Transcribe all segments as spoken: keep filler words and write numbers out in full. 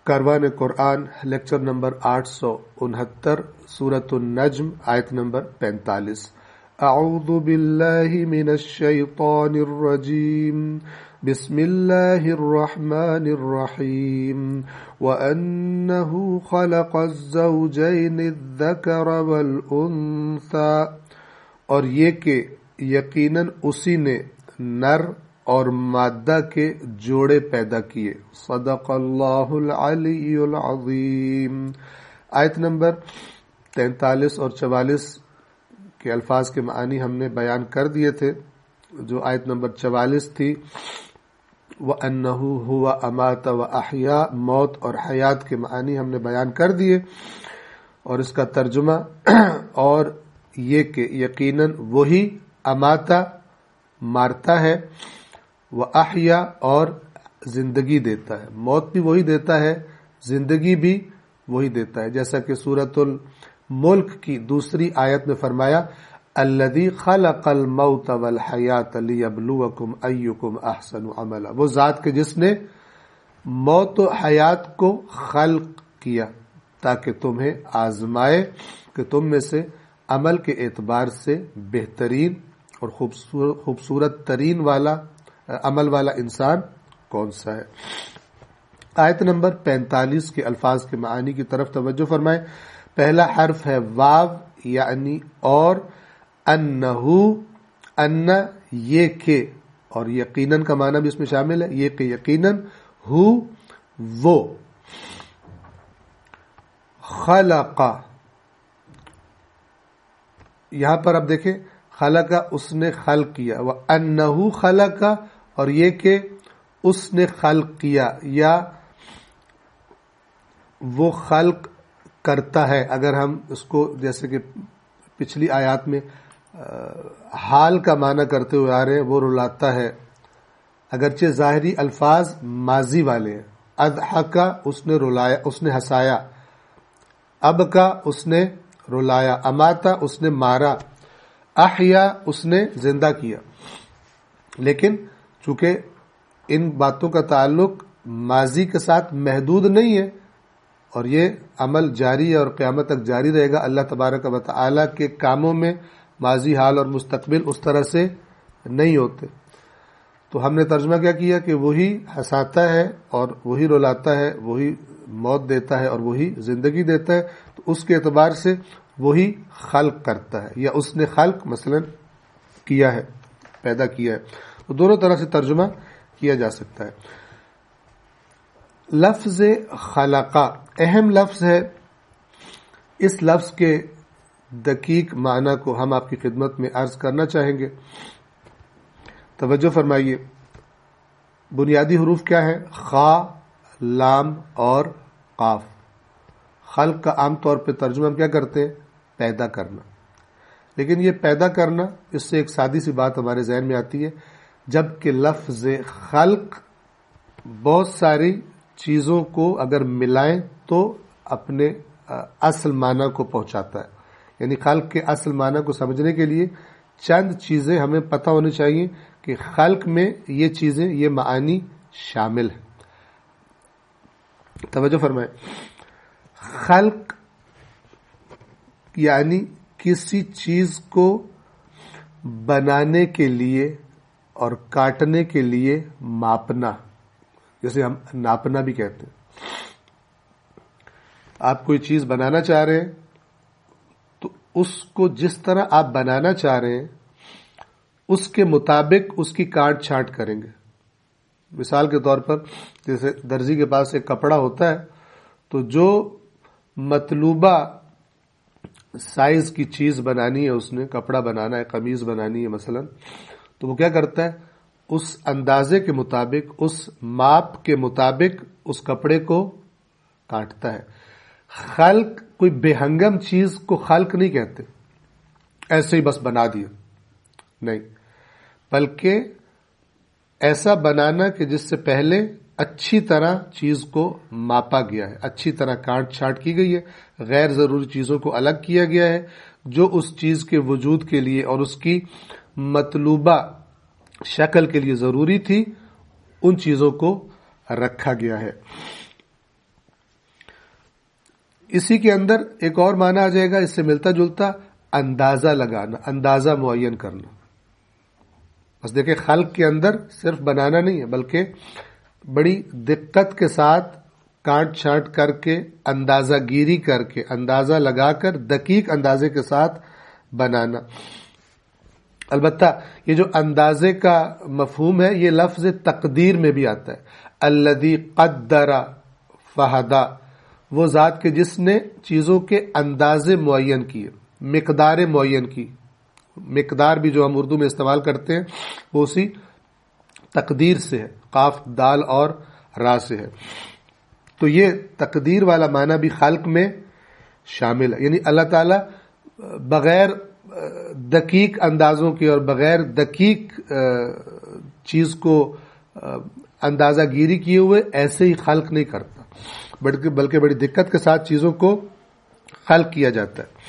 کاروان قرآن lecture number آٹھ سو انہتر سورۃ النجم آیت نمبر پینتالیس۔ اعوذ باللہ من الشیطان الرجیم بسم اللہ الرحمن الرحیم وَأَنَّهُ خَلَقَ الزَّوْجَيْنِ الذَّكَرَ وَالْأُنثَى، اور یہ کہ یقیناً اسی نے نر اور مادہ کے جوڑے پیدا کیے۔ صدق اللہ العلی العظیم۔ آیت نمبر تینتالیس اور چوالیس کے الفاظ کے معنی ہم نے بیان کر دیے تھے۔ جو آیت نمبر چوالیس تھی وَأَنَّهُ هُوَ أَمَاتَ وَأَحْيَا، موت اور حیات کے معنی ہم نے بیان کر دیے، اور اس کا ترجمہ اور یہ کہ یقیناً وہی اماتا مارتا ہے، وَأَحْيَا اور زندگی دیتا ہے۔ موت بھی وہی دیتا ہے، زندگی بھی وہی دیتا ہے، جیسا کہ سورۃ الملک کی دوسری آیت میں فرمایا الذی خلق الموت والحیات لیبلوکم ایکم احسن عملا، وہ ذات کے جس نے موت و حیات کو خلق کیا تاکہ تمہیں آزمائے کہ تم میں سے عمل کے اعتبار سے بہترین اور خوبصورت خوبصورت ترین والا عمل والا انسان کون سا ہے۔ آیت نمبر پینتالیس کے الفاظ کے معانی کی طرف توجہ فرمائیں۔ پہلا حرف ہے واو، یعنی اور، انہو، ان یہ کہ، اور یقیناً کا معنی بھی اس میں شامل ہے، یہ کہ یقیناً، ہو وہ، خلق، یہاں پر اب دیکھیں خلق اس نے خلق کیا، وَأَنَّهُ خَلَقَ، اور یہ کہ اس نے خلق کیا یا وہ خلق کرتا ہے۔ اگر ہم اس کو جیسے کہ پچھلی آیات میں حال کا معنی کرتے ہوئے آ رہے ہیں، وہ رلاتا ہے، اگرچہ ظاہری الفاظ ماضی والے ہیں۔ اضحکا اس نے رلایا، اس نے ہنسایا، ابکا اس نے رلایا، اماتا اس نے مارا، احیا اس نے زندہ کیا۔ لیکن چونکہ ان باتوں کا تعلق ماضی کے ساتھ محدود نہیں ہے، اور یہ عمل جاری ہے اور قیامت تک جاری رہے گا، اللہ تبارک و تعالی کے کاموں میں ماضی، حال اور مستقبل اس طرح سے نہیں ہوتے، تو ہم نے ترجمہ کیا کیا کہ وہی ہنساتا ہے اور وہی رلاتا ہے، وہی موت دیتا ہے اور وہی زندگی دیتا ہے، تو اس کے اعتبار سے وہی خلق کرتا ہے، یا اس نے خلق مثلا کیا ہے، پیدا کیا ہے، تو دونوں طرح سے ترجمہ کیا جا سکتا ہے۔ لفظ خلقہ اہم لفظ ہے، اس لفظ کے دقیق معنی کو ہم آپ کی خدمت میں عرض کرنا چاہیں گے۔ توجہ فرمائیے، بنیادی حروف کیا ہے؟ خا، لام اور قاف۔ خلق کا عام طور پہ ترجمہ ہم کیا کرتے ہیں؟ پیدا کرنا۔ لیکن یہ پیدا کرنا، اس سے ایک سادی سی بات ہمارے ذہن میں آتی ہے، جبکہ لفظ خلق بہت ساری چیزوں کو اگر ملائیں تو اپنے اصل معنی کو پہنچاتا ہے۔ یعنی خلق کے اصل معنی کو سمجھنے کے لیے چند چیزیں ہمیں پتہ ہونی چاہیے کہ خلق میں یہ چیزیں، یہ معانی شامل ہیں۔ توجہ فرمائیں، خلق یعنی کسی چیز کو بنانے کے لیے اور کاٹنے کے لیے ماپنا، جیسے ہم ناپنا بھی کہتے ہیں۔ آپ کوئی چیز بنانا چاہ رہے ہیں تو اس کو جس طرح آپ بنانا چاہ رہے ہیں اس کے مطابق اس کی کاٹ چھانٹ کریں گے۔ مثال کے طور پر جیسے درزی کے پاس ایک کپڑا ہوتا ہے، تو جو مطلوبہ سائز کی چیز بنانی ہے، اس نے کپڑا بنانا ہے، قمیض بنانی ہے مثلا، تو وہ کیا کرتا ہے؟ اس اندازے کے مطابق، اس ماپ کے مطابق اس کپڑے کو کاٹتا ہے۔ خلق کوئی بے ہنگم چیز کو خلق نہیں کہتے، ایسے ہی بس بنا دیا، نہیں، بلکہ ایسا بنانا کہ جس سے پہلے اچھی طرح چیز کو ماپا گیا ہے، اچھی طرح کاٹ چھانٹ کی گئی ہے، غیر ضروری چیزوں کو الگ کیا گیا ہے، جو اس چیز کے وجود کے لیے اور اس کی مطلوبہ شکل کے لیے ضروری تھی، ان چیزوں کو رکھا گیا ہے۔ اسی کے اندر ایک اور معنی آ جائے گا اس سے ملتا جلتا، اندازہ لگانا، اندازہ معین کرنا. بس دیکھیں خلق کے اندر صرف بنانا نہیں ہے، بلکہ بڑی دقت کے ساتھ کاٹ چھانٹ کر کے، اندازہ گیری کر کے، اندازہ لگا کر، دقیق اندازے کے ساتھ بنانا. البتہ یہ جو اندازے کا مفہوم ہے یہ لفظ تقدیر میں بھی آتا ہے. الذی قدر فہدی، وہ ذات کے جس نے چیزوں کے اندازے معین کیے، مقدار معین کی. مقدار بھی جو ہم اردو میں استعمال کرتے ہیں وہ اسی تقدیر سے ہے، قاف دال اور را سے ہے. تو یہ تقدیر والا معنی بھی خلق میں شامل ہے. یعنی اللہ تعالی بغیر دقیق اندازوں کے اور بغیر دقیق چیز کو اندازہ گیری کیے ہوئے ایسے ہی خلق نہیں کرتا، بلکہ بلکہ بڑی دقت کے ساتھ چیزوں کو خلق کیا جاتا ہے.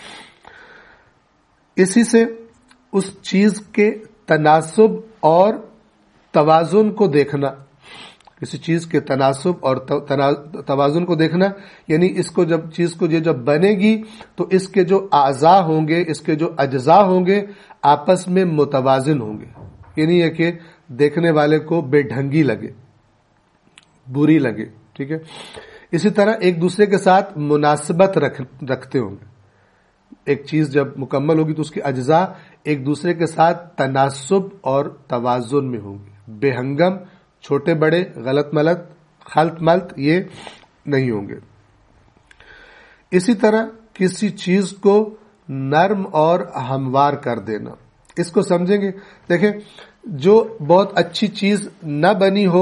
اسی سے اس چیز کے تناسب اور توازن کو دیکھنا، کسی چیز کے تناسب اور توازن کو دیکھنا، یعنی اس کو جب چیز کو یہ جب بنے گی تو اس کے جو اعضاء ہوں گے، اس کے جو اجزاء ہوں گے آپس میں متوازن ہوں گے. یعنی یہ کہ دیکھنے والے کو بے ڈھنگی لگے، بری لگے. ٹھیک ہے. اسی طرح ایک دوسرے کے ساتھ مناسبت رکھ رکھتے ہوں گے. ایک چیز جب مکمل ہوگی تو اس کے اجزاء ایک دوسرے کے ساتھ تناسب اور توازن میں ہوں گے، بے ہنگم، چھوٹے بڑے، غلط ملط، خلط ملط یہ نہیں ہوں گے. اسی طرح کسی چیز کو نرم اور ہموار کر دینا، اس کو سمجھیں گے. دیکھیں جو بہت اچھی چیز نہ بنی ہو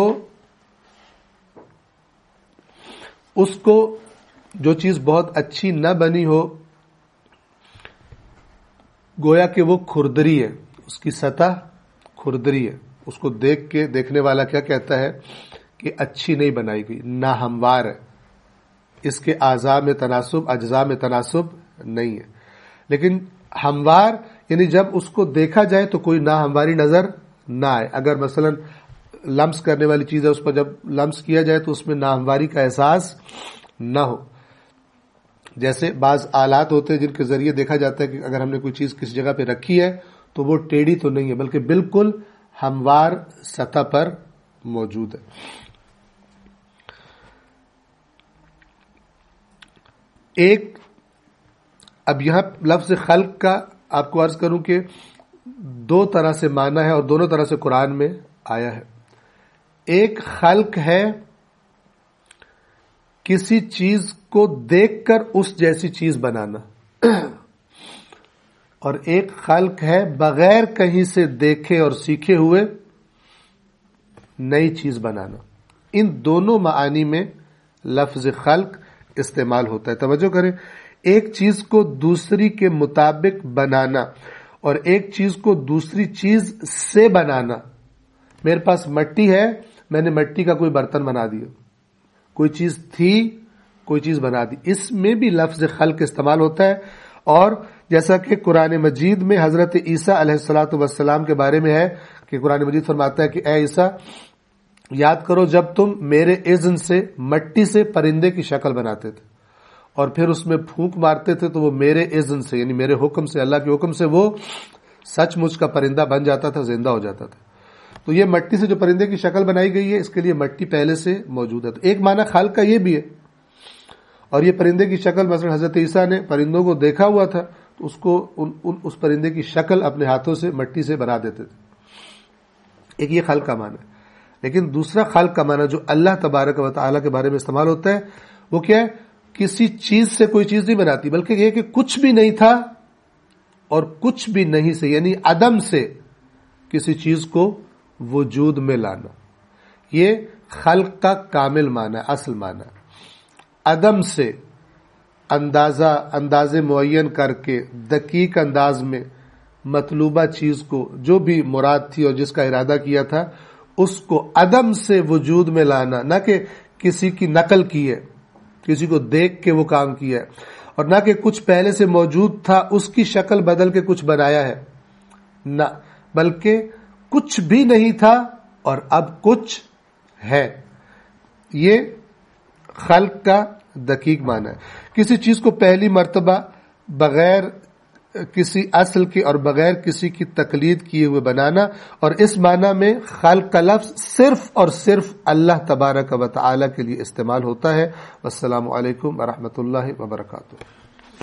اس کو، جو چیز بہت اچھی نہ بنی ہو گویا کہ وہ کھردری ہے، اس کی سطح کھردری ہے. اس کو دیکھ کے دیکھنے والا کیا کہتا ہے کہ اچھی نہیں بنائی گئی، ناہموار ہے، اس کے اعضاء میں تناسب، اجزاء میں تناسب نہیں ہے. لیکن ہموار یعنی جب اس کو دیکھا جائے تو کوئی ناہمواری نظر نہ آئے. اگر مثلا لمس کرنے والی چیز ہے، اس پر جب لمس کیا جائے تو اس میں ناہمواری کا احساس نہ ہو. جیسے بعض آلات ہوتے ہیں جن کے ذریعے دیکھا جاتا ہے کہ اگر ہم نے کوئی چیز کسی جگہ پہ رکھی ہے تو وہ ٹیڑھی تو نہیں ہے بلکہ بالکل ہموار سطح پر موجود ہے. ایک اب یہاں لفظ خلق کا آپ کو عرض کروں کہ دو طرح سے معنی ہے اور دونوں طرح سے قرآن میں آیا ہے. ایک خلق ہے کسی چیز کو دیکھ کر اس جیسی چیز بنانا، اور ایک خلق ہے بغیر کہیں سے دیکھے اور سیکھے ہوئے نئی چیز بنانا. ان دونوں معانی میں لفظ خلق استعمال ہوتا ہے. توجہ کریں، ایک چیز کو دوسری کے مطابق بنانا اور ایک چیز کو دوسری چیز سے بنانا. میرے پاس مٹی ہے، میں نے مٹی کا کوئی برتن بنا دیا، کوئی چیز تھی کوئی چیز بنا دی، اس میں بھی لفظ خلق استعمال ہوتا ہے. اور جیسا کہ قرآن مجید میں حضرت عیسیٰ علیہ الصلاۃ والسلام کے بارے میں ہے کہ قرآن مجید فرماتا ہے کہ اے عیسیٰ یاد کرو جب تم میرے اذن سے مٹی سے پرندے کی شکل بناتے تھے اور پھر اس میں پھونک مارتے تھے تو وہ میرے اذن سے یعنی میرے حکم سے، اللہ کے حکم سے وہ سچ مچ کا پرندہ بن جاتا تھا، زندہ ہو جاتا تھا. تو یہ مٹی سے جو پرندے کی شکل بنائی گئی ہے اس کے لیے مٹی پہلے سے موجود ہے. تو ایک معنی خلق کا یہ بھی ہے. اور یہ پرندے کی شکل مثلا حضرت عیسیٰ نے پرندوں کو دیکھا ہوا تھا تو اس کو ان, ان اس پرندے کی شکل اپنے ہاتھوں سے مٹی سے بنا دیتے تھے. ایک یہ خلق کا معنی ہے. لیکن دوسرا خلق کا معنی جو اللہ تبارک و تعالیٰ کے بارے میں استعمال ہوتا ہے وہ کیا ہے؟ کسی چیز سے کوئی چیز نہیں بناتی بلکہ یہ کہ کچھ بھی نہیں تھا اور کچھ بھی نہیں سے یعنی عدم سے کسی چیز کو وجود میں لانا. یہ خلق کا کامل معنی ہے، اصل معنی ہے. عدم سے اندازہ اندازے معین کر کے دقیق انداز میں مطلوبہ چیز کو جو بھی مراد تھی اور جس کا ارادہ کیا تھا اس کو عدم سے وجود میں لانا، نہ کہ کسی کی نقل کی ہے، کسی کو دیکھ کے وہ کام کیا ہے، اور نہ کہ کچھ پہلے سے موجود تھا اس کی شکل بدل کے کچھ بنایا ہے، نہ بلکہ کچھ بھی نہیں تھا اور اب کچھ ہے. یہ خلق کا دقیق معنی ہے، کسی چیز کو پہلی مرتبہ بغیر کسی اصل کے اور بغیر کسی کی تقلید کیے ہوئے بنانا، اور اس معنی میں خلق کا لفظ صرف اور صرف اللہ تبارک و تعالی کے لیے استعمال ہوتا ہے۔ والسلام علیکم ورحمۃ اللہ وبرکاتہ۔